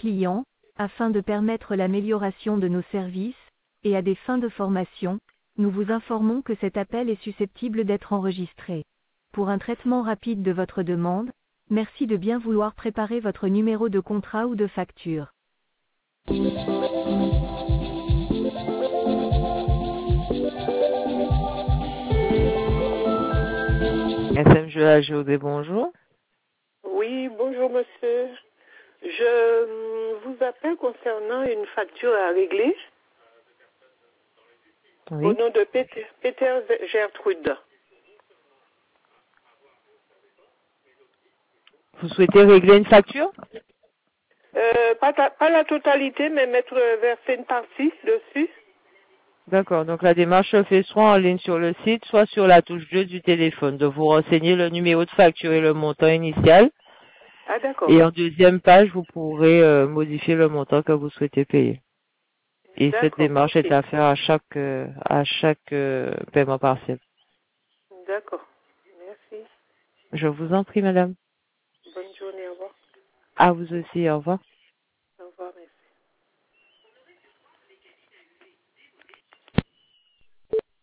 clients, afin de permettre l'amélioration de nos services, et à des fins de formation, nous vous informons que cet appel est susceptible d'être enregistré. Pour un traitement rapide de votre demande, merci de bien vouloir préparer votre numéro de contrat ou de facture. SMG AGOD, bonjour. Oui, bonjour monsieur. Je vous appelle concernant une facture à régler Oui. au nom de Peter Gertrude. Vous souhaitez régler une facture? Pas la totalité, mais verser une partie dessus. D'accord, donc la démarche se fait soit en ligne sur le site, soit sur la touche 2 du téléphone. De vous renseigner le numéro de facture et le montant initial. Ah d'accord. Et en deuxième page, vous pourrez modifier le montant que vous souhaitez payer. Et cette démarche est à faire à chaque paiement partiel. D'accord. Merci. Je vous en prie, madame. Bonne journée, au revoir. À vous aussi, au revoir.